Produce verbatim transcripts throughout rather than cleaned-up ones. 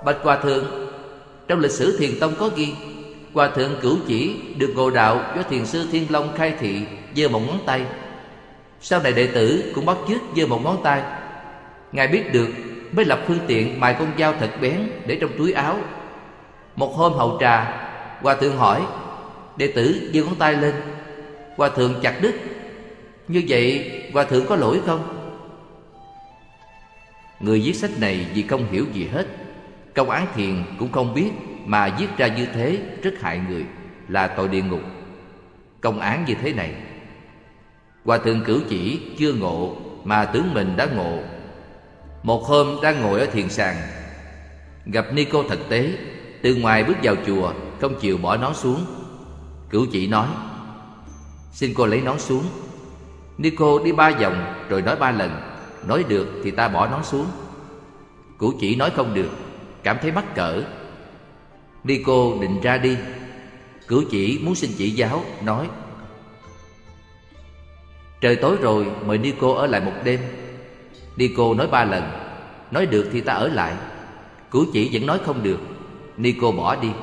Bạch Hòa Thượng, trong lịch sử Thiền Tông có ghi Hòa Thượng Cửu Chỉ được ngộ đạo do Thiền sư Thiên Long khai thị giơ một ngón tay. Sau này đệ tử cũng bắt chước giơ một ngón tay. Ngài biết được mới lập phương tiện mài con dao thật bén để trong túi áo. Một hôm hậu trà, Hòa Thượng hỏi, đệ tử giơ ngón tay lên. Hòa Thượng chặt đứt. Như vậy Hòa Thượng có lỗi không? Người viết sách này vì không hiểu gì hết, công án thiền cũng không biết, mà viết ra như thế rất hại người, là tội địa ngục. Công án như thế này, Hòa Thượng Cửu Chỉ chưa ngộ mà tưởng mình đã ngộ. Một hôm đang ngồi ở thiền sàng, gặp ni cô thực tế từ ngoài bước vào chùa, không chịu bỏ nón xuống. Cửu Chỉ nói, xin cô lấy nón xuống. Ni cô đi ba vòng rồi nói ba lần, nói được thì ta bỏ nón xuống. Cửu Chỉ nói không được, cảm thấy mắc cỡ. Ni cô định ra đi. Cửu Chỉ muốn xin chỉ giáo, nói, trời tối rồi, mời ni cô ở lại một đêm. Ni cô nói ba lần, nói được thì ta ở lại. Cửu Chỉ vẫn nói không được. Ni cô bỏ đi.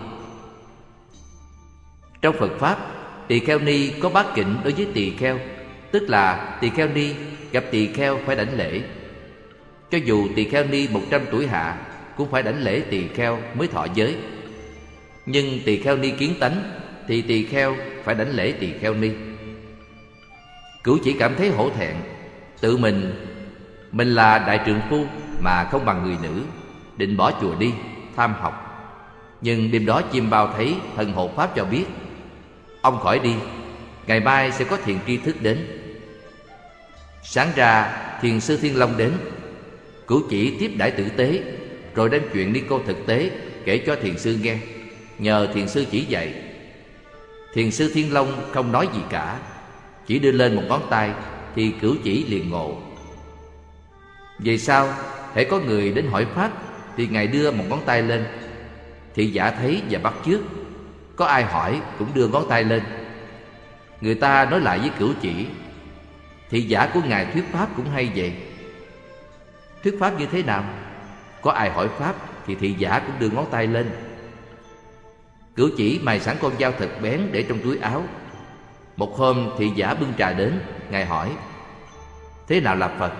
Trong Phật Pháp, tỳ kheo ni có bát kỉnh đối với tỳ kheo, tức là tỳ kheo ni gặp tỳ kheo phải đảnh lễ. Cho dù tỳ kheo ni một trăm tuổi hạ cũng phải đảnh lễ tỳ kheo mới thọ giới. Nhưng tỳ kheo ni kiến tánh thì tỳ kheo phải đảnh lễ tỳ kheo ni. Cửu Chỉ cảm thấy hổ thẹn, tự mình mình là đại trượng phu mà không bằng người nữ, định bỏ chùa đi tham học. Nhưng đêm đó chim bao thấy thần hộ pháp cho biết, ông khỏi đi, ngày mai sẽ có thiền tri thức đến. Sáng ra thiền sư Thiên Long đến. Cửu Chỉ tiếp đãi tử tế, rồi đem chuyện ni cô thực tế kể cho thiền sư nghe, nhờ thiền sư chỉ dạy. Thiền sư Thiên Long không nói gì cả, chỉ đưa lên một ngón tay thì Cửu Chỉ liền ngộ. Về sau, hễ có người đến hỏi pháp thì ngài đưa một ngón tay lên. Thị giả thấy và bắt chước, có ai hỏi cũng đưa ngón tay lên. Người ta nói lại với Cửu Chỉ, thị giả của ngài thuyết pháp cũng hay vậy. Thuyết pháp như thế nào? Có ai hỏi pháp thì thị giả cũng đưa ngón tay lên. Cửu Chỉ mài sẵn con dao thật bén để trong túi áo. Một hôm thị giả bưng trà đến, ngài hỏi, thế nào là Phật?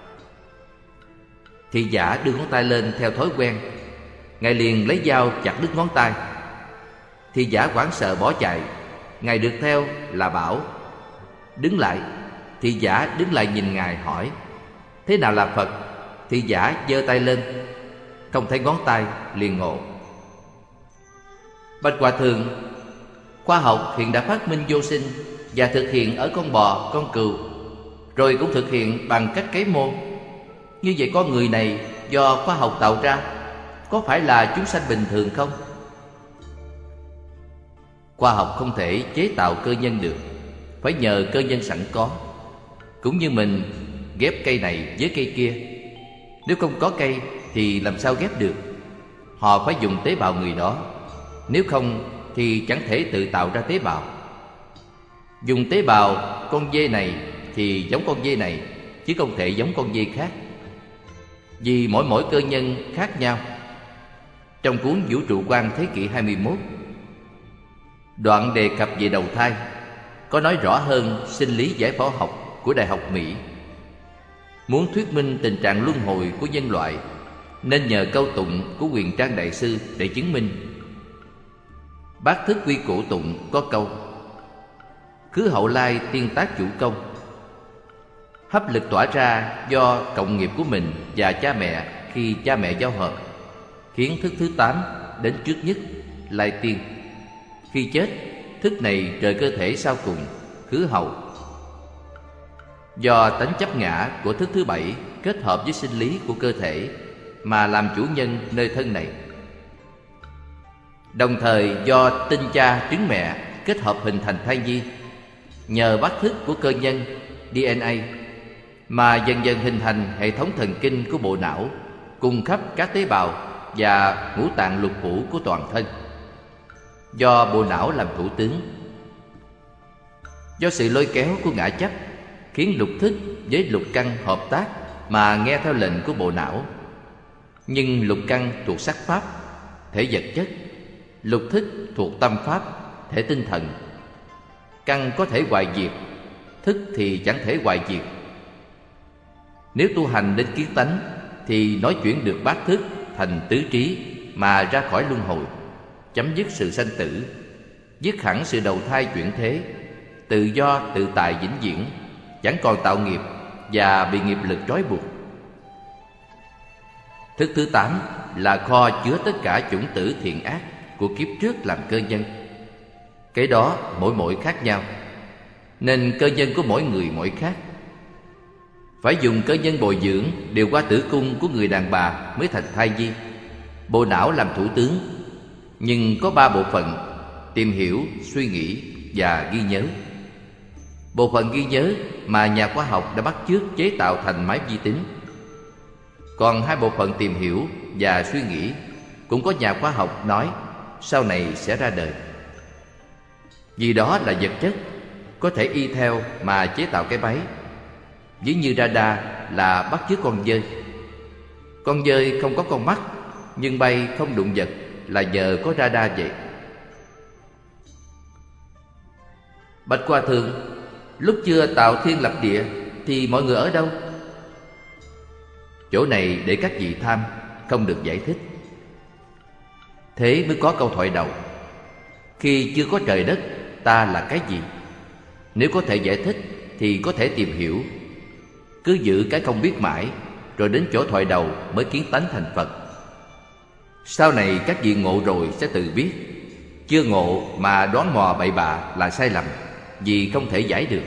Thị giả đưa ngón tay lên theo thói quen. Ngài liền lấy dao chặt đứt ngón tay. Thị giả hoảng sợ bỏ chạy. Ngài được theo là bảo, đứng lại. Thị giả đứng lại nhìn ngài hỏi, thế nào là Phật? Thị giả giơ tay lên, không thấy ngón tay, liền ngộ. Bạch Hòa Thượng, khoa học hiện đã phát minh vô sinh và thực hiện ở con bò, con cừu, rồi cũng thực hiện bằng cách cấy mô. Như vậy con người này do khoa học tạo ra, có phải là chúng sanh bình thường không? Khoa học không thể chế tạo cơ nhân được, phải nhờ cơ nhân sẵn có. Cũng như mình ghép cây này với cây kia, nếu không có cây thì làm sao ghép được? Họ phải dùng tế bào người đó, nếu không thì chẳng thể tự tạo ra tế bào. Dùng tế bào con dê này thì giống con dê này, chứ không thể giống con dê khác, vì mỗi mỗi cơ nhân khác nhau. Trong cuốn Vũ trụ quan thế kỷ hai mươi mốt, đoạn đề cập về đầu thai, có nói rõ hơn sinh lý giải phẫu học của Đại học Mỹ. Muốn thuyết minh tình trạng luân hồi của nhân loại, nên nhờ câu tụng của Huyền Trang Đại Sư để chứng minh. Bát Thức Quy Cổ Tụng có câu, khứ hậu lai tiên tác chủ công. Hấp lực tỏa ra do cộng nghiệp của mình và cha mẹ khi cha mẹ giao hợp, khiến thức thứ tám đến trước nhất, lai tiên. Khi chết, thức này rời cơ thể sau cùng, khứ hậu. Do tánh chấp ngã của thức thứ bảy kết hợp với sinh lý của cơ thể mà làm chủ nhân nơi thân này. Đồng thời do tinh cha trứng mẹ kết hợp hình thành thai nhi, nhờ bát thức của cơ nhân đê en a mà dần dần hình thành hệ thống thần kinh của bộ não, cung cấp các tế bào và ngũ tạng lục phủ của toàn thân. Do bộ não làm thủ tướng, do sự lôi kéo của ngã chấp, khiến lục thức với lục căn hợp tác mà nghe theo lệnh của bộ não. Nhưng lục căn thuộc sắc pháp, thể vật chất. Lục thức thuộc tâm pháp, thể tinh thần. Căn có thể hoại diệt, thức thì chẳng thể hoại diệt. Nếu tu hành đến kiến tánh thì nói chuyển được bát thức thành tứ trí mà ra khỏi luân hồi, chấm dứt sự sanh tử, dứt hẳn sự đầu thai chuyển thế, tự do tự tại vĩnh viễn, chẳng còn tạo nghiệp và bị nghiệp lực trói buộc. Thức thứ tám là kho chứa tất cả chủng tử thiện ác của kiếp trước làm cơ nhân. Cái đó mỗi mỗi khác nhau, nên cơ nhân của mỗi người mỗi khác. Phải dùng cơ nhân bồi dưỡng điều qua tử cung của người đàn bà mới thành thai nhi. Bộ não làm thủ tướng, nhưng có ba bộ phận: tìm hiểu, suy nghĩ và ghi nhớ. Bộ phận ghi nhớ mà nhà khoa học đã bắt chước chế tạo thành máy vi tính. Còn hai bộ phận tìm hiểu và suy nghĩ cũng có nhà khoa học nói sau này sẽ ra đời. Vì đó là vật chất, có thể y theo mà chế tạo cái máy. Ví như radar là bắt chước con dơi. Con dơi không có con mắt, nhưng bay không đụng vật là nhờ có radar vậy. Bạch Hòa Thượng, lúc chưa tạo thiên lập địa thì mọi người ở đâu? Chỗ này để các vị tham, không được giải thích. Thế mới có câu thoại đầu: khi chưa có trời đất, ta là cái gì? Nếu có thể giải thích thì có thể tìm hiểu. Cứ giữ cái không biết mãi, rồi đến chỗ thoại đầu mới kiến tánh thành Phật. Sau này các vị ngộ rồi sẽ tự biết. Chưa ngộ mà đoán mò bậy bạ là sai lầm, vì không thể giải được.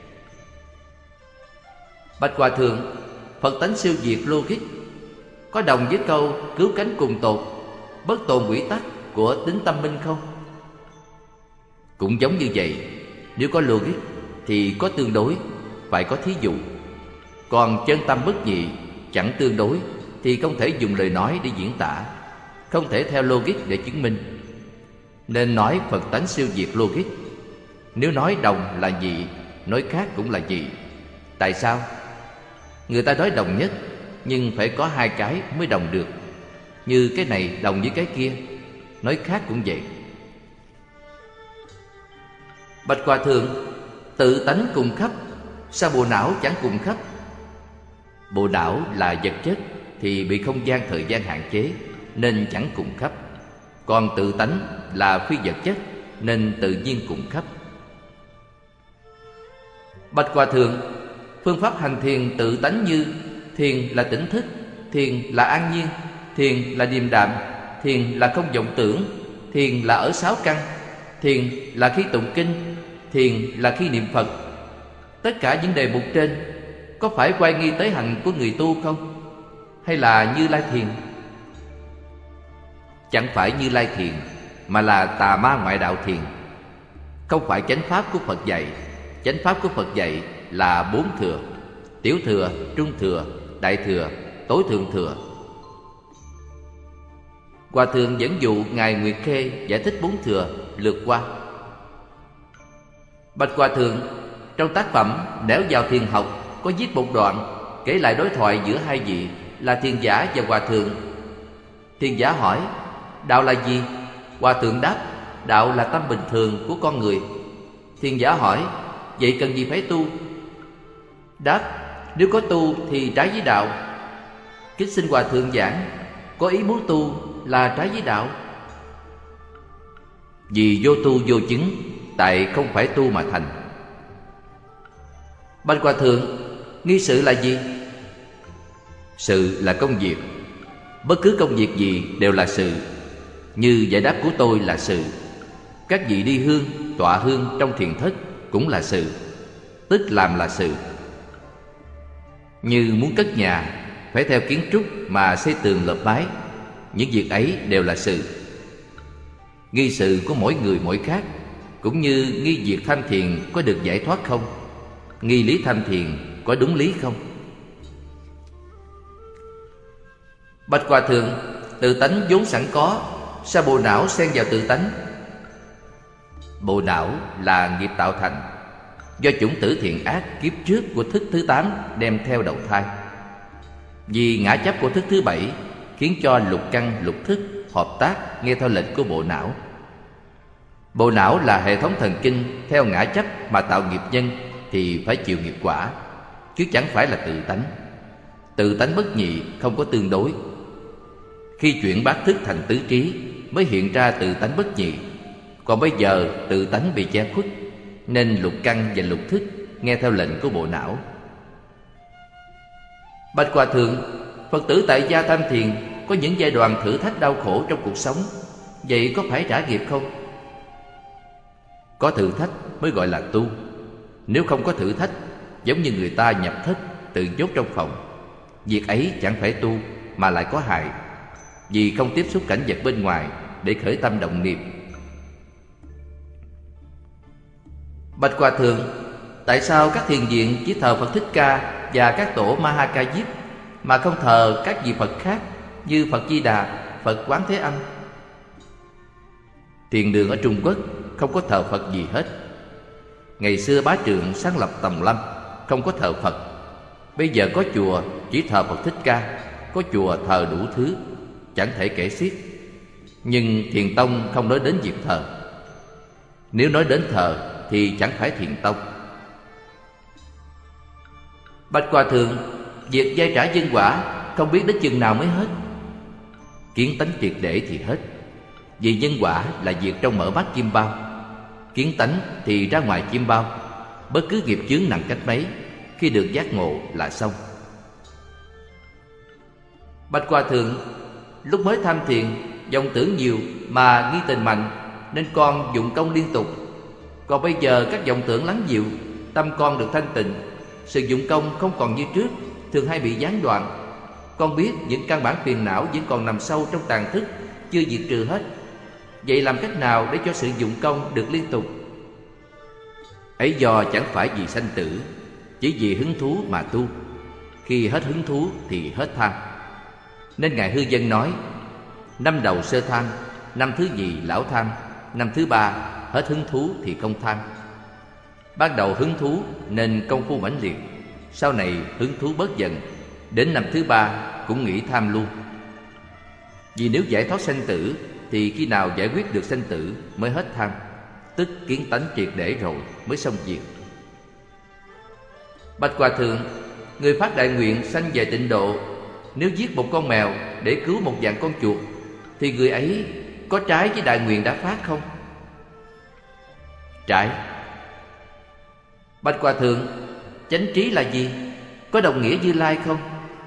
Bạch Hòa Thượng, Phật tánh siêu diệt logic có đồng với câu cứu cánh cùng tột, bất tồn quy tắc của tính tâm minh không? Cũng giống như vậy. Nếu có logic thì có tương đối, phải có thí dụ. Còn chân tâm bất nhị, chẳng tương đối thì không thể dùng lời nói để diễn tả, không thể theo logic để chứng minh. Nên nói Phật tánh siêu diệt logic. Nếu nói đồng là nhị, nói khác cũng là nhị. Tại sao? Người ta nói đồng nhất, nhưng phải có hai cái mới đồng được. Như cái này đồng với cái kia, nói khác cũng vậy. Bạch Hòa Thượng, tự tánh cùng khắp, sao bộ não chẳng cùng khắp? Bộ não là vật chất thì bị không gian thời gian hạn chế, nên chẳng cùng khắp. Còn tự tánh là phi vật chất, nên tự nhiên cùng khắp. Bạch Hòa Thượng, phương pháp hành thiền tự tánh như: thiền là tỉnh thức, thiền là an nhiên, thiền là điềm đạm, thiền là không vọng tưởng, thiền là ở sáu căn, thiền là khi tụng kinh, thiền là khi niệm Phật. Tất cả những đề mục trên có phải quay nghi tới hạnh của người tu không? Hay là Như Lai thiền? Chẳng phải Như Lai thiền, mà là tà ma ngoại đạo thiền. Không phải chánh pháp của Phật dạy. Chánh pháp của Phật dạy là bốn thừa: tiểu thừa, trung thừa, đại thừa, tối thượng thừa. Hòa Thượng dẫn dụ Ngài Nguyệt Khê giải thích bốn thừa lượt qua. Bạch Hòa Thượng, trong tác phẩm Nẻo vào thiền học có viết một đoạn kể lại đối thoại giữa hai vị là thiền giả và Hòa Thượng. Thiền giả hỏi: đạo là gì? Hòa Thượng đáp: đạo là tâm bình thường của con người. Thiền giả hỏi: vậy cần gì phải tu? Đáp: nếu có tu thì trái với đạo. Kính xin Hòa Thượng giảng, có ý muốn tu là trái với đạo. Vì vô tu vô chứng, tại không phải tu mà thành. Bạch Hòa Thượng, nghi sự là gì? Sự là công việc. Bất cứ công việc gì đều là sự. Như giải đáp của tôi là sự. Các vị đi hương, tọa hương trong thiền thất cũng là sự, tức làm là sự. Như muốn cất nhà, phải theo kiến trúc mà xây tường lợp mái. Những việc ấy đều là sự. Nghi sự của mỗi người mỗi khác. Cũng như nghi việc tham thiền có được giải thoát không, nghi lý tham thiền có đúng lý không. Bạch Hòa Thượng, tự tánh vốn sẵn có, sao bộ não xen vào tự tánh? Bộ não là nghiệp tạo thành, do chủng tử thiện ác kiếp trước của thức thứ tám đem theo đầu thai. Vì ngã chấp của thức thứ bảy, khiến cho lục căn lục thức hợp tác nghe theo lệnh của bộ não. Bộ não là hệ thống thần kinh theo ngã chấp mà tạo nghiệp nhân thì phải chịu nghiệp quả, chứ chẳng phải là tự tánh. Tự tánh bất nhị, không có tương đối. Khi chuyển bát thức thành tứ trí mới hiện ra tự tánh bất nhị. Còn bây giờ tự tánh bị che khuất, nên lục căn và lục thức nghe theo lệnh của bộ não. Bạch Hòa Thượng, Phật tử tại gia tham thiền có những giai đoạn thử thách đau khổ trong cuộc sống, vậy có phải trả nghiệp không? Có thử thách mới gọi là tu. Nếu không có thử thách, giống như người ta nhập thất tự nhốt trong phòng, việc ấy chẳng phải tu mà lại có hại, vì không tiếp xúc cảnh vật bên ngoài để khởi tâm động niệm. Bạch Hòa Thượng, tại sao các thiền viện chỉ thờ Phật Thích Ca và các tổ Ma Ha Ca Diếp mà không thờ các vị Phật khác như Phật Di Đà, Phật Quán Thế Âm? Thiền đường ở Trung Quốc không có thờ Phật gì hết. Ngày xưa Bá Trượng sáng lập Tầm Lâm, không có thờ Phật. Bây giờ có chùa chỉ thờ Phật Thích Ca, có chùa thờ đủ thứ, chẳng thể kể xiết. Nhưng Thiền Tông không nói đến việc thờ. Nếu nói đến thờ thì chẳng phải Thiền Tông. Bạch Hòa Thượng, việc giai trả nhân quả không biết đến chừng nào mới hết. Kiến tánh triệt để thì hết, vì nhân quả là việc trong mở mắt chim bao. Kiến tánh thì ra ngoài chim bao. Bất cứ nghiệp chướng nặng cách mấy, khi được giác ngộ là xong. Bạch Hòa Thượng, lúc mới tham thiền, vọng tưởng nhiều mà nghi tình mạnh, nên con dụng công liên tục. Còn bây giờ các vọng tưởng lắng dịu, tâm con được thanh tịnh, sự dụng công không còn như trước, thường hay bị gián đoạn. Con biết những căn bản phiền não vẫn còn nằm sâu trong tàn thức, chưa diệt trừ hết. Vậy làm cách nào để cho sự dụng công được liên tục? Ấy do chẳng phải vì sanh tử, chỉ vì hứng thú mà tu. Khi hết hứng thú thì hết tham. Nên Ngài Hư Vân nói: năm đầu sơ tham, năm thứ nhì lão tham, năm thứ ba hết hứng thú thì không tham. Ban đầu hứng thú nên công phu mãnh liệt, sau này hứng thú bớt dần, đến năm thứ ba cũng nghĩ tham luôn. Vì nếu giải thoát sanh tử thì khi nào giải quyết được sanh tử mới hết tham, tức kiến tánh triệt để rồi mới xong việc. Bạch Hòa Thượng, người phát đại nguyện sanh về tịnh độ, nếu giết một con mèo để cứu một vạn con chuột, thì người ấy có trái với đại nguyện đã phát không? Trái. Bạch Hòa Thượng, chánh trí là gì? Có đồng nghĩa Như Lai không?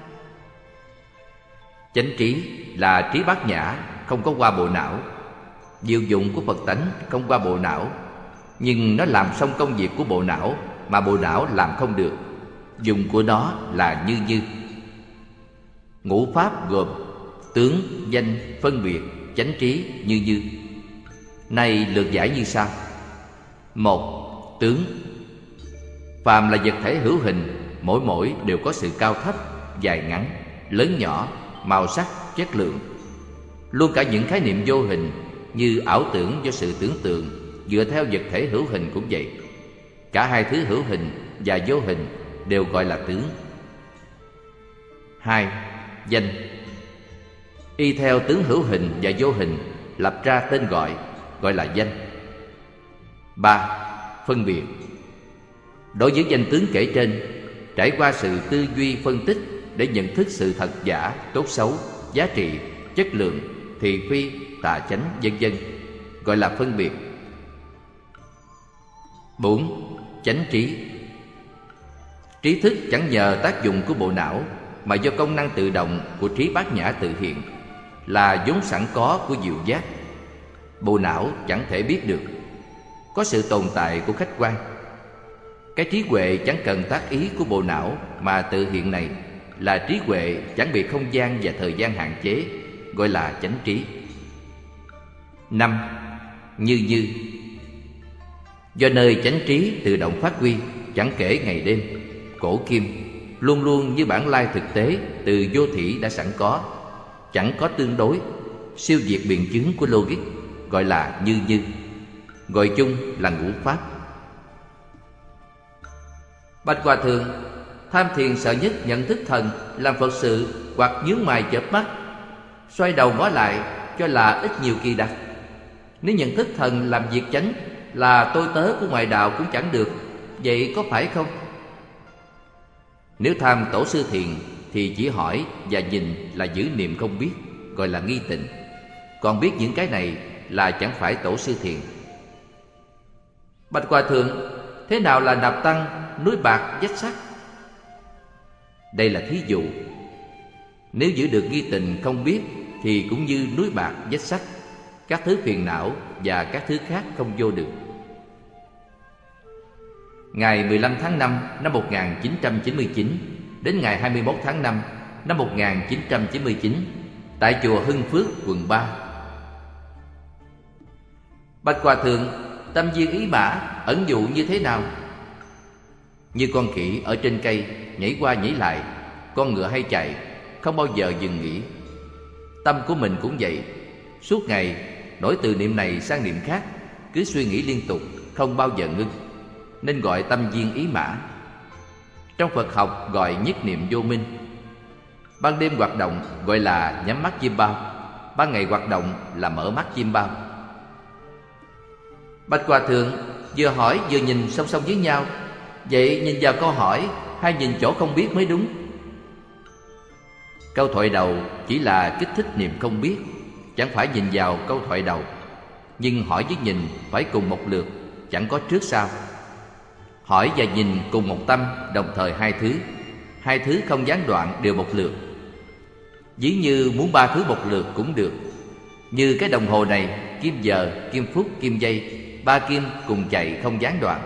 Chánh trí là trí bát nhã, không có qua bộ não. Diệu dụng của Phật tánh không qua bộ não, nhưng nó làm xong công việc của bộ não mà bộ não làm không được. Dùng của nó là như như. Ngũ pháp gồm tướng, danh, phân biệt, chánh trí, như như. Này lược giải như sau. Một, tướng. Phàm là vật thể hữu hình, mỗi mỗi đều có sự cao thấp, dài ngắn, lớn nhỏ, màu sắc, chất lượng. Luôn cả những khái niệm vô hình như ảo tưởng do sự tưởng tượng dựa theo vật thể hữu hình cũng vậy. Cả hai thứ hữu hình và vô hình đều gọi là tướng. Hai, danh. Y theo tướng hữu hình và vô hình lập ra tên gọi, gọi là danh. Ba, phân biệt. Đối với danh tướng kể trên, trải qua sự tư duy phân tích để nhận thức sự thật giả, tốt xấu, giá trị, chất lượng, thị phi, tà chánh, vân vân, gọi là phân biệt. Bốn, chánh trí. Trí thức chẳng nhờ tác dụng của bộ não, mà do công năng tự động của trí bát nhã tự hiện, là vốn sẵn có của diệu giác. Bộ não chẳng thể biết được. Có sự tồn tại của khách quan. Cái trí huệ chẳng cần tác ý của bộ não mà tự hiện này là trí huệ chẳng bị không gian và thời gian hạn chế, gọi là chánh trí. Năm, như như. Do nơi chánh trí tự động phát huy, chẳng kể ngày đêm, cổ kim, luôn luôn như bản lai thực tế từ vô thủy đã sẵn có, chẳng có tương đối, siêu diệt biện chứng của logic, gọi là như như. Gọi chung là ngũ pháp. Bạch Hòa Thượng, tham thiền sợ nhất nhận thức thần, làm Phật sự hoặc nhướng mày chớp mắt, Xoay đầu ngó lại cho là ít nhiều kỳ đặc. Nếu nhận thức thần làm việc chánh là tôi tớ của ngoại đạo cũng chẳng được, vậy có phải không? Nếu tham tổ sư thiền thì chỉ hỏi và nhìn là giữ niệm không biết, gọi là nghi tịnh. Còn biết những cái này là chẳng phải tổ sư thiền. Bạch Hòa Thượng, thế nào là nạp tăng, núi bạc, vách sắt? Đây là thí dụ. Nếu giữ được nghi tịnh không biết thì cũng như núi bạc, vách sắt, các thứ phiền não và các thứ khác không vô được. Ngày mười lăm tháng năm năm một nghìn chín trăm chín mươi chín đến ngày hai mươi mốt tháng năm năm một nghìn chín trăm chín mươi chín tại chùa Hưng Phước, quận ba. Bạch Hòa Thượng, tâm viên ý mã ẩn dụ như thế nào? Như con khỉ ở trên cây nhảy qua nhảy lại, con ngựa hay chạy, không bao giờ dừng nghỉ. Tâm của mình cũng vậy, suốt ngày nổi từ niệm này sang niệm khác, cứ suy nghĩ liên tục, không bao giờ ngưng, nên gọi tâm viên ý mã. Trong Phật học gọi nhất niệm vô minh. Ban đêm hoạt động gọi là nhắm mắt chiêm bao, ban ngày hoạt động là mở mắt chiêm bao. Bạch Hòa Thượng, vừa hỏi vừa nhìn song song với nhau, vậy nhìn vào câu hỏi hay nhìn chỗ không biết mới đúng? Câu thoại đầu chỉ là kích thích niệm không biết, chẳng phải nhìn vào câu thoại đầu. Nhưng hỏi với nhìn phải cùng một lượt, chẳng có trước sau. Hỏi và nhìn cùng một tâm, đồng thời hai thứ. Hai thứ không gián đoạn đều một lượt. Ví như muốn ba thứ một lượt cũng được. Như cái đồng hồ này, kim giờ, kim phút, kim giây, ba kim cùng chạy không gián đoạn.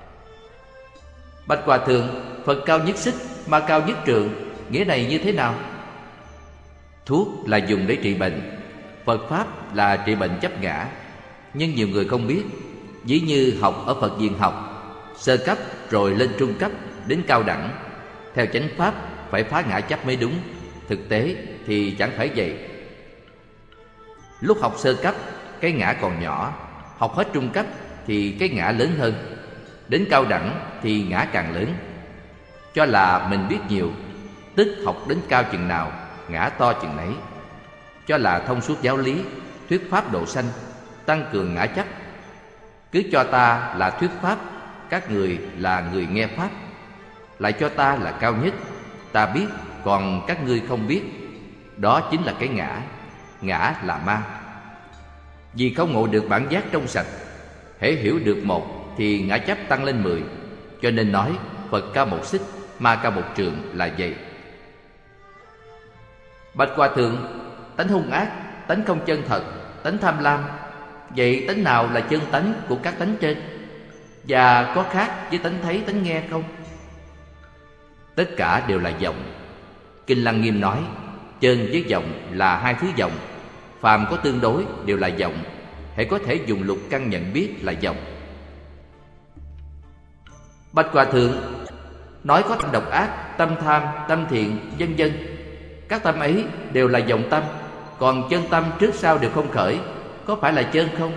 Bạch Hòa Thượng, Phật cao nhất xích mà cao nhất trượng, nghĩa này như thế nào? Thuốc là dùng để trị bệnh, Phật Pháp là trị bệnh chấp ngã. Nhưng nhiều người không biết. Ví như học ở Phật viện học, sơ cấp rồi lên trung cấp đến cao đẳng, theo chánh Pháp phải phá ngã chấp mới đúng. Thực tế thì chẳng phải vậy. Lúc học sơ cấp, cái ngã còn nhỏ. Học hết trung cấp thì cái ngã lớn hơn. Đến cao đẳng thì ngã càng lớn. Cho là mình biết nhiều, tức học đến cao chừng nào, ngã to chừng nấy. Cho là thông suốt giáo lý, thuyết pháp độ sanh, tăng cường ngã chấp. Cứ cho ta là thuyết pháp, các người là người nghe pháp. Lại cho ta là cao nhất, ta biết, còn các ngươi không biết. Đó chính là cái ngã. Ngã là ma. Vì không ngộ được bản giác trong sạch, hễ hiểu được một thì ngã chấp tăng lên mười. Cho nên nói Phật cao một xích, ma cao một trượng là vậy. Bạch Hòa Thượng, tánh hung ác, tánh không chân thật, tánh tham lam, vậy tánh nào là chân tánh của các tánh trên? Và có khác với tánh thấy, tánh nghe không? Tất cả đều là vọng. Kinh Lăng Nghiêm nói chân với vọng là hai thứ vọng. Phàm có tương đối đều là vọng. Hễ có thể dùng lục căn nhận biết là vọng. Bạch Hòa Thượng, nói có tâm độc ác, tâm tham, tâm thiện, vân vân. Các tâm ấy đều là vọng tâm. Còn chân tâm trước sau đều không khởi, có phải là chân không?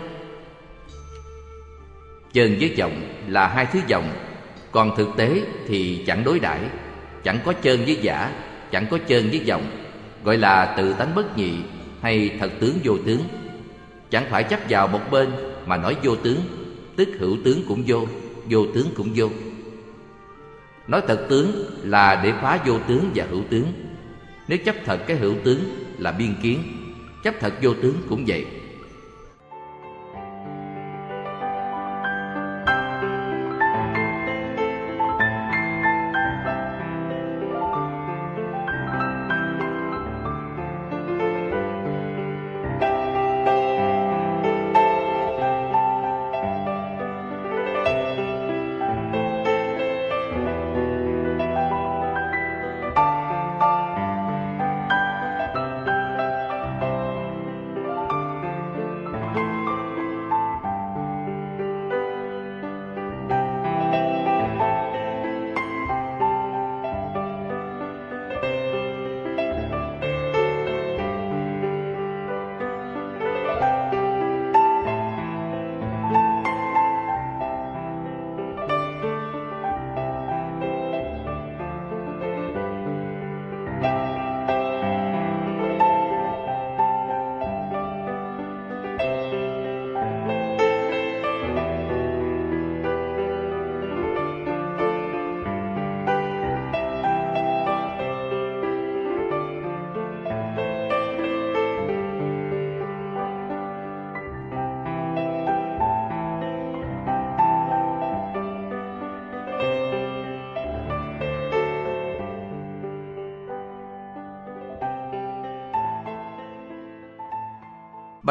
Chân với vọng là hai thứ vọng. Còn thực tế thì chẳng đối đãi. Chẳng có chân với giả, chẳng có chân với vọng, gọi là tự tánh bất nhị hay thật tướng vô tướng. Chẳng phải chấp vào một bên mà nói vô tướng, tức hữu tướng cũng vô, vô tướng cũng vô. Nói thật tướng là để phá vô tướng và hữu tướng. Nếu chấp thật cái hữu tướng là biên kiến, chấp thật vô tướng cũng vậy.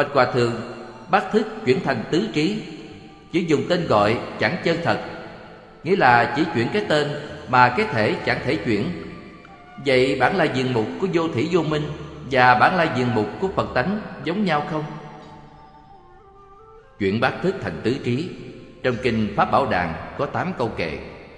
Bạch Hòa Thượng, bát thức chuyển thành tứ trí, chỉ dùng tên gọi chẳng chân thật, nghĩa là chỉ chuyển cái tên mà cái thể chẳng thể chuyển. Vậy bản lai diện mục của vô thủy vô minh và bản lai diện mục của Phật tánh giống nhau không? Chuyển bát thức thành tứ trí, trong kinh Pháp Bảo Đàn có tám câu kệ.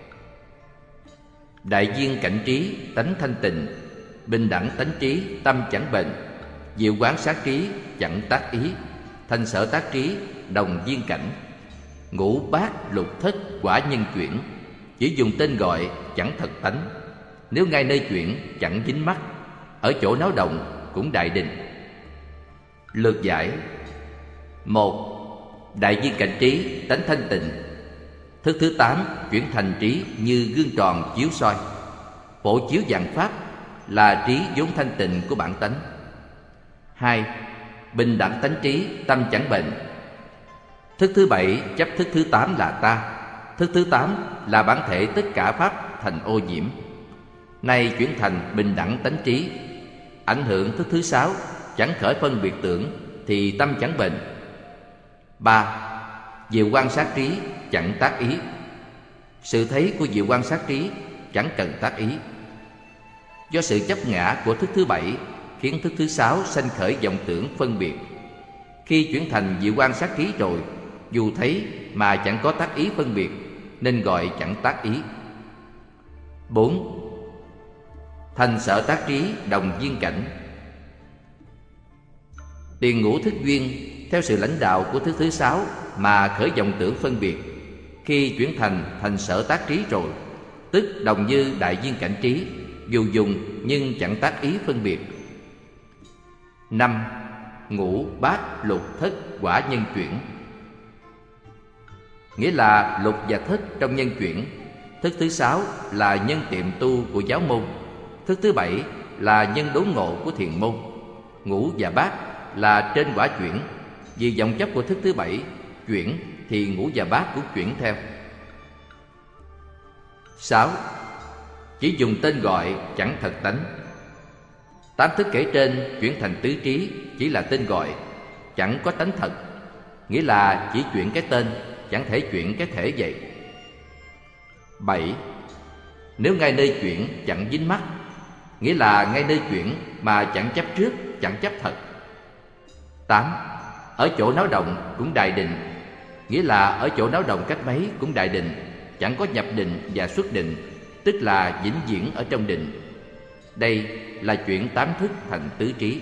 Đại viên cảnh trí, tánh thanh tịnh, bình đẳng tánh trí, tâm chẳng bệnh, diệu quán sát trí, chẳng tác ý, thanh sở tác trí, đồng viên cảnh. Ngũ bát lục thất quả nhân chuyển, chỉ dùng tên gọi chẳng thật tánh. Nếu ngay nơi chuyển chẳng dính mắc, ở chỗ náo động cũng đại định. Lược giải. Một. Đại viên cảnh trí, tánh thanh tịnh. Thức thứ tám chuyển thành trí như gương tròn chiếu soi, phổ chiếu vạn pháp, là trí vốn thanh tịnh của bản tánh. Hai. Bình đẳng tánh trí, tâm chẳng bệnh. Thức thứ bảy chấp thức thứ tám là ta. Thức thứ tám là bản thể tất cả pháp thành ô nhiễm. Nay chuyển thành bình đẳng tánh trí, ảnh hưởng thức thứ sáu chẳng khởi phân biệt tưởng, thì tâm chẳng bệnh. Ba. Diệu quan sát trí, chẳng tác ý. Sự thấy của diệu quan sát trí chẳng cần tác ý. Do sự chấp ngã của thức thứ bảy khiến thức thứ sáu sanh khởi vọng tưởng phân biệt. Khi chuyển thành diệu quan sát trí rồi, dù thấy mà chẳng có tác ý phân biệt, nên gọi chẳng tác ý. Bốn. Thành sở tác trí, đồng viên cảnh. Tiền ngũ thức duyên theo sự lãnh đạo của thức thứ sáu mà khởi vọng tưởng phân biệt. Khi chuyển thành thành sở tác trí rồi, tức đồng như đại viên cảnh trí, dù dùng nhưng chẳng tác ý phân biệt. Năm. Ngũ bát lục thất quả nhân chuyển, nghĩa là lục và thất trong nhân chuyển. Thức thứ sáu là nhân tiệm tu của giáo môn, thức thứ bảy là nhân đốn ngộ của thiền môn. Ngũ và bát là trên quả chuyển, vì vọng chấp của thức thứ bảy chuyển thì ngũ và bát cũng chuyển theo. Sáu. Chỉ dùng tên gọi chẳng thật tánh. Tám thức kể trên chuyển thành tứ trí chỉ là tên gọi, chẳng có tánh thật, nghĩa là chỉ chuyển cái tên, chẳng thể chuyển cái thể vậy. Bảy. Nếu ngay nơi chuyển chẳng dính mắc, nghĩa là ngay nơi chuyển mà chẳng chấp trước, chẳng chấp thật. Tám. Ở chỗ náo động cũng đại định, nghĩa là ở chỗ náo động cách mấy cũng đại định, chẳng có nhập định và xuất định, tức là vĩnh viễn ở trong định. Đây là chuyển tám thức thành tứ trí.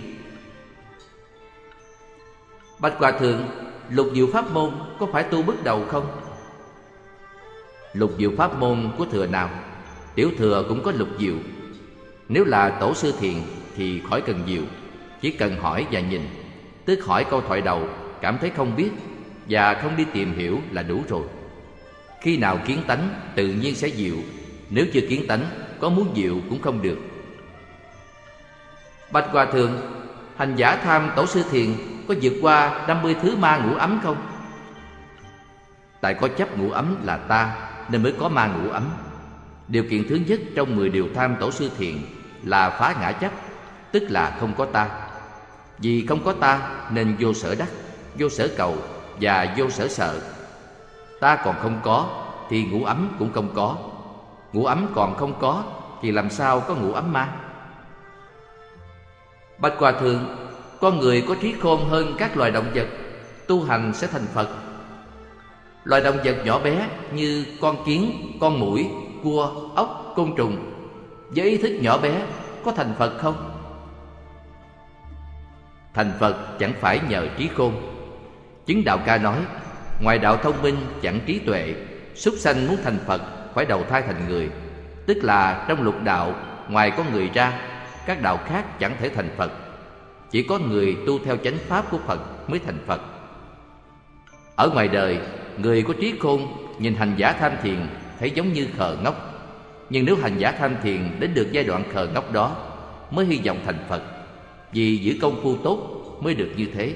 Bạch Hòa Thượng, lục diệu pháp môn có phải tu bước đầu không? Lục diệu pháp môn của thừa nào? Tiểu thừa cũng có lục diệu. Nếu là tổ sư thiền thì khỏi cần diệu, chỉ cần hỏi và nhìn, tức hỏi câu thoại đầu, cảm thấy không biết và không đi tìm hiểu là đủ rồi. Khi nào kiến tánh tự nhiên sẽ diệu, nếu chưa kiến tánh có muốn diệu cũng không được. Bạch Hòa Thượng, hành giả tham tổ sư thiền có vượt qua năm mươi thứ ma ngũ ấm không? Tại có chấp ngũ ấm là ta nên mới có ma ngũ ấm. Điều kiện thứ nhất trong mười điều tham tổ sư thiền là phá ngã chấp, tức là không có ta. Vì không có ta nên vô sở đắc, vô sở cầu và vô sở sợ. Ta còn không có thì ngũ ấm cũng không có. Ngũ ấm còn không có thì làm sao có ngũ ấm ma? Bạch Hòa Thượng, con người có trí khôn hơn các loài động vật, tu hành sẽ thành Phật. Loài động vật nhỏ bé như con kiến, con muỗi, cua, ốc, côn trùng, với ý thức nhỏ bé có thành Phật không? Thành Phật chẳng phải nhờ trí khôn. Chứng Đạo Ca nói, ngoài đạo thông minh chẳng trí tuệ, súc sanh muốn thành Phật phải đầu thai thành người. Tức là trong lục đạo, ngoài có người ra, các đạo khác chẳng thể thành Phật. Chỉ có người tu theo chánh pháp của Phật mới thành Phật. Ở ngoài đời, người có trí khôn nhìn hành giả tham thiền thấy giống như khờ ngốc. Nhưng nếu hành giả tham thiền đến được giai đoạn khờ ngốc đó mới hy vọng thành Phật, vì giữ công phu tốt mới được như thế.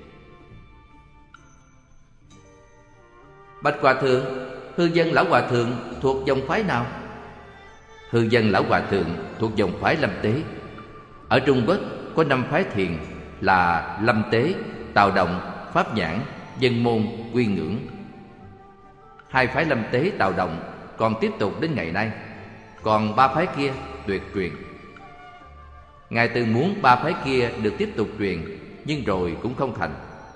Bạch Hòa Thượng, hư dân lão hòa thượng thuộc dòng phái nào? Hư dân lão hòa thượng thuộc dòng phái Lâm Tế. Ở Trung Quốc có năm phái thiền là Lâm Tế, Tào Động, Pháp Nhãn, Dân Môn, Quy Ngưỡng. Hai phái Lâm Tế Tào Động còn tiếp tục đến ngày nay, còn ba phái kia tuyệt truyền. Ngài từng muốn ba phái kia được tiếp tục truyền, nhưng rồi cũng không thành.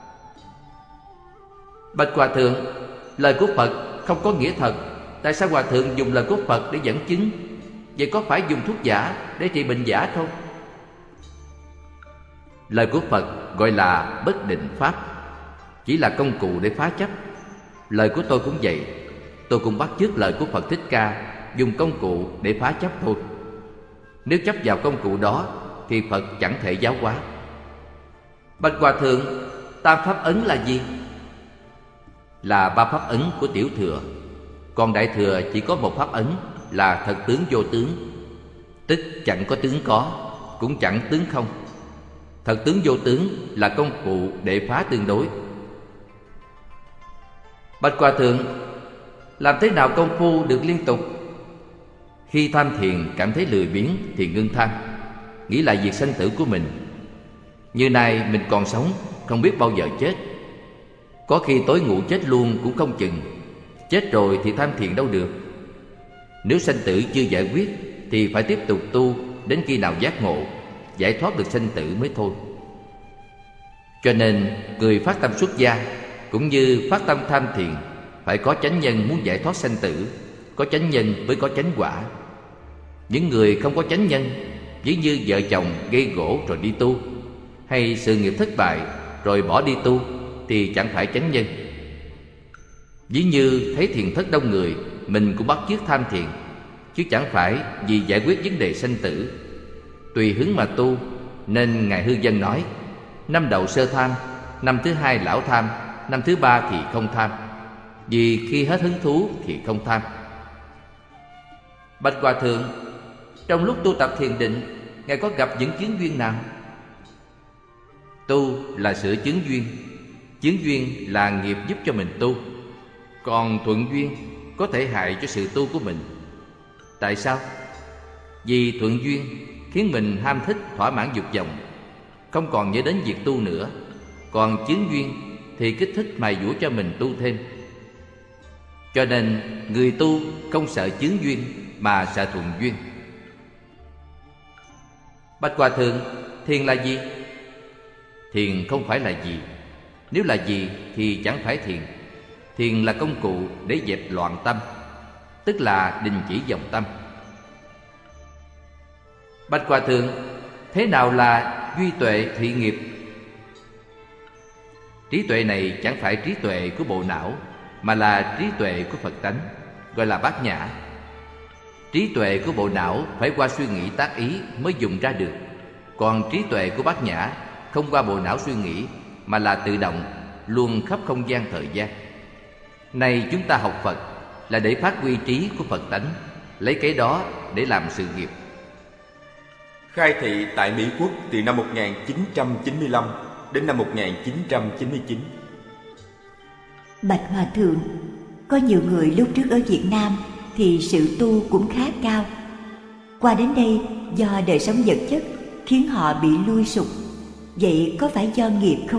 Bạch Hòa Thượng, lời của Phật không có nghĩa thật, tại sao Hòa Thượng dùng lời của Phật để dẫn chứng? Vậy có phải dùng thuốc giả để trị bệnh giả không? Lời của Phật gọi là bất định pháp, chỉ là công cụ để phá chấp. Lời của tôi cũng vậy, tôi cũng bắt chước lời của Phật Thích Ca, dùng công cụ để phá chấp thôi. Nếu chấp vào công cụ đó thì Phật chẳng thể giáo hóa. Bạch Hòa Thượng, tam pháp ấn là gì? Là ba pháp ấn của tiểu thừa. Còn đại thừa chỉ có một pháp ấn là thật tướng vô tướng, tức chẳng có tướng có, cũng chẳng tướng không. Thật tướng vô tướng là công cụ để phá tương đối. Bạch Hòa Thượng, làm thế nào công phu được liên tục? Khi tham thiền cảm thấy lười biếng thì ngưng tham, nghĩ lại việc sanh tử của mình. Như nay mình còn sống, không biết bao giờ chết. Có khi tối ngủ chết luôn cũng không chừng. Chết rồi thì tham thiền đâu được. Nếu sanh tử chưa giải quyết thì phải tiếp tục tu đến khi nào giác ngộ, giải thoát được sanh tử mới thôi. Cho nên người phát tâm xuất gia cũng như phát tâm tham thiền phải có chánh nhân muốn giải thoát sanh tử. Có chánh nhân mới có chánh quả. Những người không có chánh nhân, ví như vợ chồng gây gổ rồi đi tu, hay sự nghiệp thất bại rồi bỏ đi tu, thì chẳng phải chánh nhân. Ví như thấy thiền thất đông người, mình cũng bắt chước tham thiền, chứ chẳng phải vì giải quyết vấn đề sanh tử. Tùy hứng mà tu, nên Ngài Hư Dân nói: năm đầu sơ tham, năm thứ hai lão tham, năm thứ ba thì không tham. Vì khi hết hứng thú thì không tham. Bạch Hòa Thượng, trong lúc tu tập thiền định, Ngài có gặp những chướng duyên nào? Tu là sửa chướng duyên, chướng duyên là nghiệp giúp cho mình tu. Còn thuận duyên có thể hại cho sự tu của mình. Tại sao? Vì thuận duyên khiến mình ham thích thỏa mãn dục vọng, không còn nhớ đến việc tu nữa. Còn chướng duyên thì kích thích mài dũa cho mình tu thêm. Cho nên người tu không sợ chướng duyên mà sợ thuận duyên. Bạch Hòa Thượng, thiền là gì? Thiền không phải là gì. Nếu là gì thì chẳng phải thiền. Thiền là công cụ để dẹp loạn tâm, tức là đình chỉ dòng tâm. Bạch Hòa Thượng, thế nào là duy tuệ thị nghiệp? Trí tuệ này chẳng phải trí tuệ của bộ não, mà là trí tuệ của Phật tánh, gọi là bát nhã. Trí tuệ của bộ não phải qua suy nghĩ tác ý mới dùng ra được. Còn trí tuệ của bát nhã không qua bộ não suy nghĩ, mà là tự động, luôn khắp không gian thời gian. Này chúng ta học Phật là để phát huy trí của Phật tánh, lấy cái đó để làm sự nghiệp. Khai thị tại Mỹ Quốc từ năm một nghìn chín trăm chín mươi lăm đến năm một nghìn chín trăm chín mươi chín. Bạch Hòa Thượng, có nhiều người lúc trước ở Việt Nam thì sự tu cũng khá cao. Qua đến đây do đời sống vật chất khiến họ bị lui sụp. Vậy có phải do nghiệp không?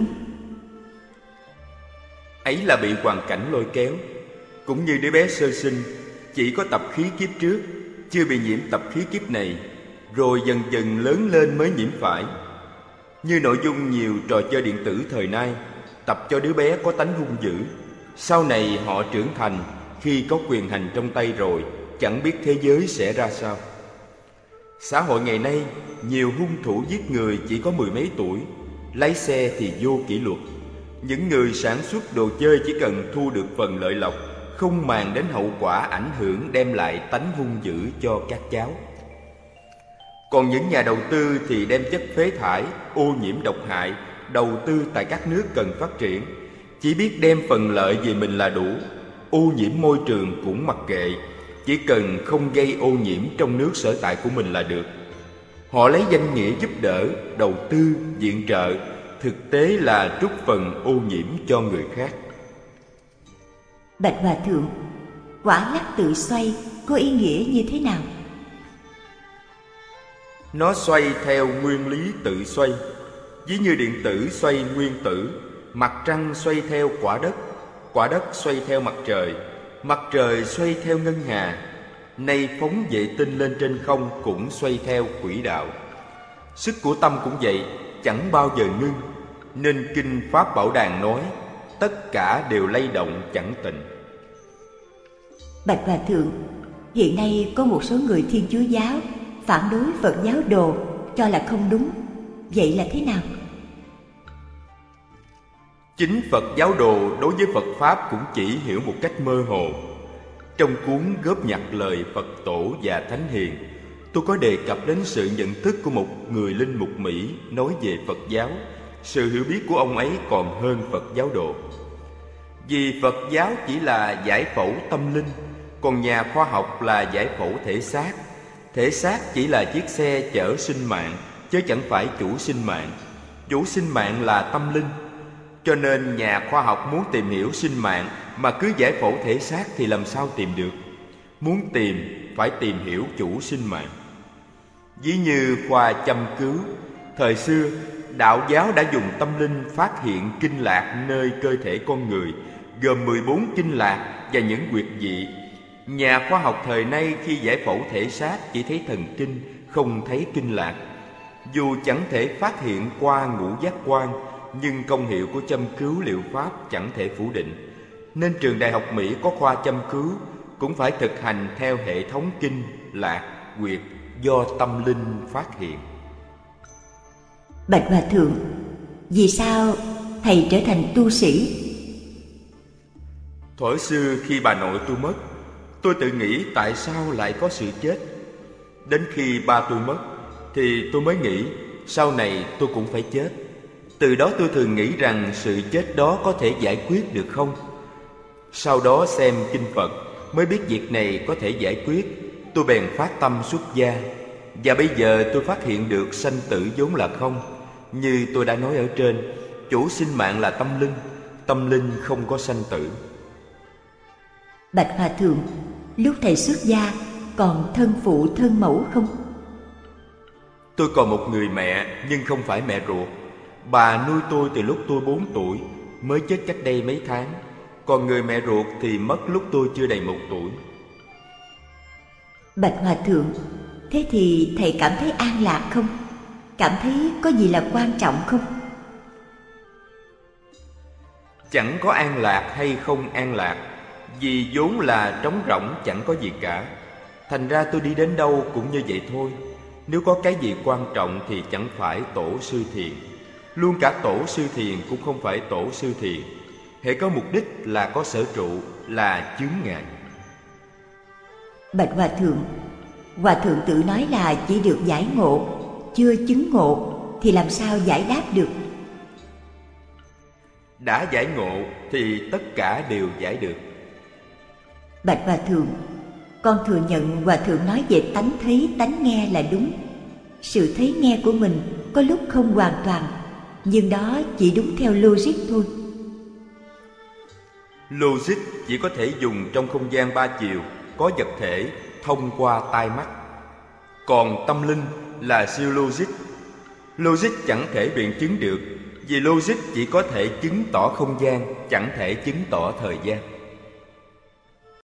Ấy là bị hoàn cảnh lôi kéo. Cũng như đứa bé sơ sinh chỉ có tập khí kiếp trước, chưa bị nhiễm tập khí kiếp này, rồi dần dần lớn lên mới nhiễm phải. Như nội dung nhiều trò chơi điện tử thời nay tập cho đứa bé có tánh hung dữ. Sau này họ trưởng thành, khi có quyền hành trong tay rồi, chẳng biết thế giới sẽ ra sao. Xã hội ngày nay, nhiều hung thủ giết người chỉ có mười mấy tuổi, lái xe thì vô kỷ luật. Những người sản xuất đồ chơi chỉ cần thu được phần lợi lộc, không màng đến hậu quả ảnh hưởng đem lại tánh hung dữ cho các cháu. Còn những nhà đầu tư thì đem chất phế thải, ô nhiễm độc hại đầu tư tại các nước cần phát triển, chỉ biết đem phần lợi về mình là đủ. Ô nhiễm môi trường cũng mặc kệ, chỉ cần không gây ô nhiễm trong nước sở tại của mình là được. Họ lấy danh nghĩa giúp đỡ, đầu tư, viện trợ, thực tế là trút phần ô nhiễm cho người khác. Bạch Hòa Thượng, quả lắc tự xoay có ý nghĩa như thế nào? Nó xoay theo nguyên lý tự xoay, ví như điện tử xoay nguyên tử, mặt trăng xoay theo quả đất, quả đất xoay theo mặt trời, mặt trời xoay theo ngân hà. Nay phóng vệ tinh lên trên không cũng xoay theo quỹ đạo. Sức của tâm cũng vậy, chẳng bao giờ ngưng. Nên Kinh Pháp Bảo Đàn nói, tất cả đều lay động chẳng tịnh. Bạch Hòa Thượng, hiện nay có một số người Thiên Chúa giáo phản đối Phật giáo đồ, cho là không đúng. Vậy là thế nào? Chính Phật giáo đồ đối với Phật Pháp cũng chỉ hiểu một cách mơ hồ. Trong cuốn góp nhặt lời Phật Tổ và Thánh Hiền, tôi có đề cập đến sự nhận thức của một người linh mục Mỹ nói về Phật giáo. Sự hiểu biết của ông ấy còn hơn Phật giáo đồ. Vì Phật giáo chỉ là giải phẫu tâm linh, còn nhà khoa học là giải phẫu thể xác. Thể xác chỉ là chiếc xe chở sinh mạng, chứ chẳng phải chủ sinh mạng. Chủ sinh mạng là tâm linh. Cho nên nhà khoa học muốn tìm hiểu sinh mạng mà cứ giải phẫu thể xác thì làm sao tìm được. Muốn tìm phải tìm hiểu chủ sinh mạng. Ví như khoa châm cứu, thời xưa đạo giáo đã dùng tâm linh phát hiện kinh lạc nơi cơ thể con người, gồm mười bốn kinh lạc và những huyệt vị. Nhà khoa học thời nay khi giải phẫu thể xác chỉ thấy thần kinh, không thấy kinh lạc. Dù chẳng thể phát hiện qua ngũ giác quan, nhưng công hiệu của châm cứu liệu pháp chẳng thể phủ định. Nên trường đại học Mỹ có khoa châm cứu cũng phải thực hành theo hệ thống kinh, lạc, huyệt do tâm linh phát hiện. Bạch Hòa Thượng, vì sao thầy trở thành tu sĩ? Thuở xưa khi bà nội tôi mất, tôi tự nghĩ tại sao lại có sự chết. Đến khi ba tôi mất thì tôi mới nghĩ sau này tôi cũng phải chết. Từ đó tôi thường nghĩ rằng sự chết đó có thể giải quyết được không? Sau đó xem kinh Phật mới biết việc này có thể giải quyết. Tôi bèn phát tâm xuất gia. Và bây giờ tôi phát hiện được sanh tử vốn là không. Như tôi đã nói ở trên, chủ sinh mạng là tâm linh. Tâm linh không có sanh tử. Bạch Hòa Thượng, lúc thầy xuất gia còn thân phụ thân mẫu không? Tôi còn một người mẹ nhưng không phải mẹ ruột. Bà nuôi tôi từ lúc tôi bốn tuổi, mới chết cách đây mấy tháng. Còn người mẹ ruột thì mất lúc tôi chưa đầy một tuổi. Bạch Hòa Thượng, thế thì thầy cảm thấy an lạc không? Cảm thấy có gì là quan trọng không? Chẳng có an lạc hay không an lạc, vì vốn là trống rỗng chẳng có gì cả. Thành ra tôi đi đến đâu cũng như vậy thôi. Nếu có cái gì quan trọng thì chẳng phải tổ sư thiền. Luôn cả tổ sư thiền cũng không phải tổ sư thiền. Hễ có mục đích là có sở trụ, là chướng ngại. Bạch Hòa Thượng, Hòa Thượng tự nói là chỉ được giải ngộ, chưa chứng ngộ thì làm sao giải đáp được? Đã giải ngộ thì tất cả đều giải được. Bạch Hòa Thượng, con thừa nhận Hòa Thượng nói về tánh thấy tánh nghe là đúng. Sự thấy nghe của mình có lúc không hoàn toàn, nhưng đó chỉ đúng theo logic thôi. Logic chỉ có thể dùng trong không gian ba chiều, có vật thể thông qua tai mắt. Còn tâm linh là siêu logic. Logic chẳng thể biện chứng được, vì logic chỉ có thể chứng tỏ không gian, chẳng thể chứng tỏ thời gian.